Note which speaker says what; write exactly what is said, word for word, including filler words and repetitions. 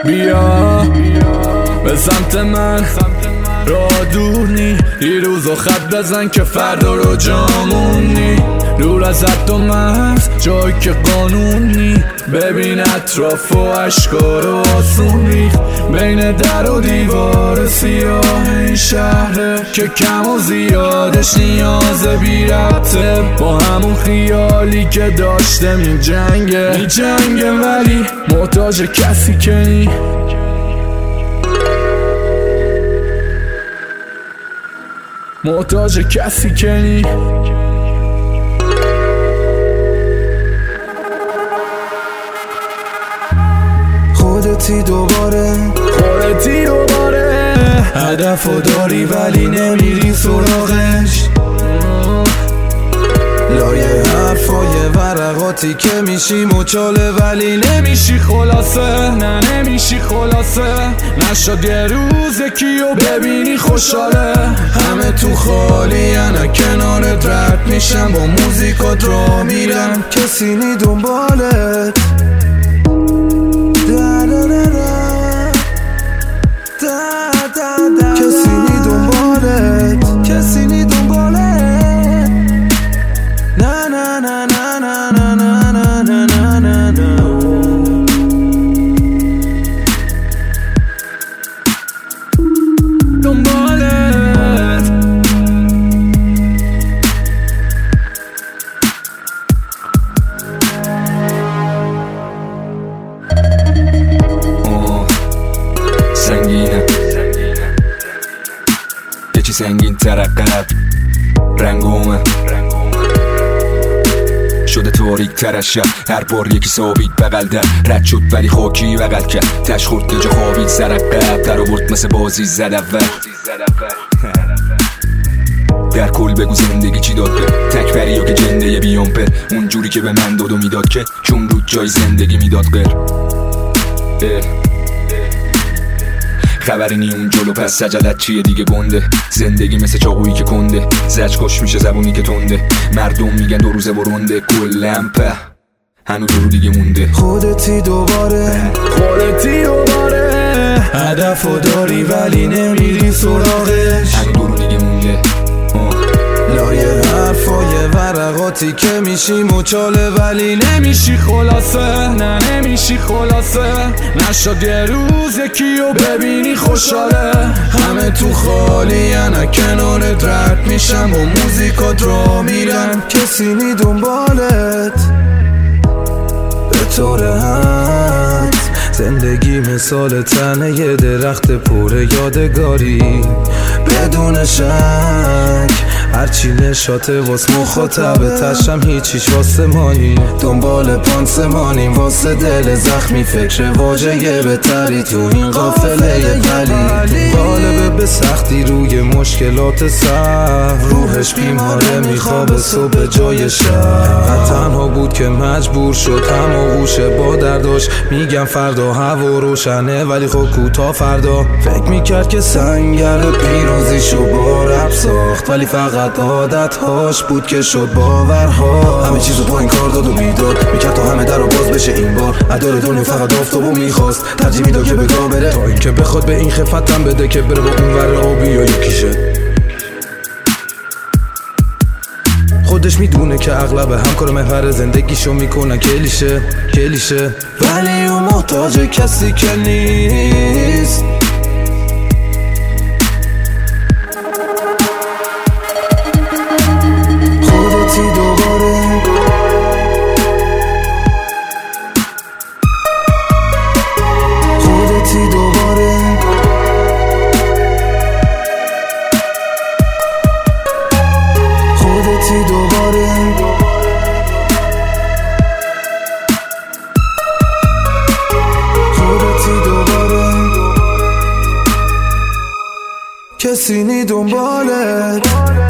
Speaker 1: بیا به سمت من، راه دور نی، دیروزو خط بزن که فردا رو جامونی. دور از حد و مرز جایی که قانونی، ببین اطراف و اشکار و آسونی. بین در و دیوار سیاه این شهره که کم و زیادش نیاز بی ربطه، با همون خیالی که داشته می جنگه می جنگه ولی محتاج کسی که نی. محتاج کسی که نی.
Speaker 2: خودتی دوباره
Speaker 1: خودتی دوباره
Speaker 2: هدف و داری ولی نمیری سراغش. لایه حرفای ورقاتی که میشی مچاله ولی نمیشی خلاصه.
Speaker 1: نه نمیشی خلاصه. نشد یه روز کیو ببینی خوشحاله.
Speaker 2: همه تو خالی انا کنارت رد میشم، با موزیکات را میرم کسی نی دنبالت. کسی نی دنبالت، کسی نی دنبالت. نه نه نه نه نه نه نه نه نه نه نه.
Speaker 1: دنبالت
Speaker 3: آه سنگینه، یکی سنگین ترقب رنگومه شده تاریک تر از شب. هر بار یکی ثابت بغل در رد شد ولی خاکی بغل کرد. تش خورد یه جا خوابید سرقب در آورد مثل بازی زد اول. در کل بگو زندگی چی داد به تکبری یا که جنده یه بیان پر اون جوری که به من داد و میداد که چون رود جای زندگی میداد غیر خبری نی اون جلو پس سجلت چیه دیگه گنده. زندگی مثل چاقویی که کنده زج کش میشه زبونی که تنده. مردم میگن دو روزه برونده کلم په هنو دو رو دیگه مونده.
Speaker 2: خودتی دوباره
Speaker 1: خودتی دوباره
Speaker 2: هدف و داری ولی نمیری سراغش.
Speaker 3: هنو دو رو دیگه مونده.
Speaker 2: لایه حرفای ورقاتی که میشی مچاله ولی نمیشی خلاصه.
Speaker 1: نه نمیشی خلاصه. نشد یه روز کیو ببینی خوشحاله.
Speaker 2: همه تو خالی انا کنارت رد میشم، با موزیکات را میرم کسی نی دنبالت. به طور حد زندگی مثال تنه یه درخت پر یادگاری بدون شک. هرچی نشاته واس مخاطبه تشم هیچیش واسه مانی. دنبال پانسمانیم واسه دل زخمی، فکر واجه بهتری تو این قافله ولی غالبه به سختی روی مشکلات سر. روحش بیماره میخوابه صبح جای شب. تنها بود که مجبور شد هماغوشه با درداش. میگم فردا هوا روشنه ولی خب کوتا فردا. فکر میکرد که سنگر پیروزیشو با رب ساخت ولی فقط عادت هاش بود که شد باورها. همه چیزو با این کار داد و بیداد میکرد تا همه در رو باز بشه. این بار اداره دنیا فقط آفتابو میخواست، ترجیح میداد که بگاه بره تا این که بخواد به این خفتم بده که بره با اون ور آبی یا یکیشه. خودش میدونه که اغلب همکار محور زندگیشو میکنن کلیشه کلیشه ولی اون محتاج کسی که نیست. خودتی دوباره خودتی دوباره خودتی دوباره خودتی دوباره کسی نی دنبالت.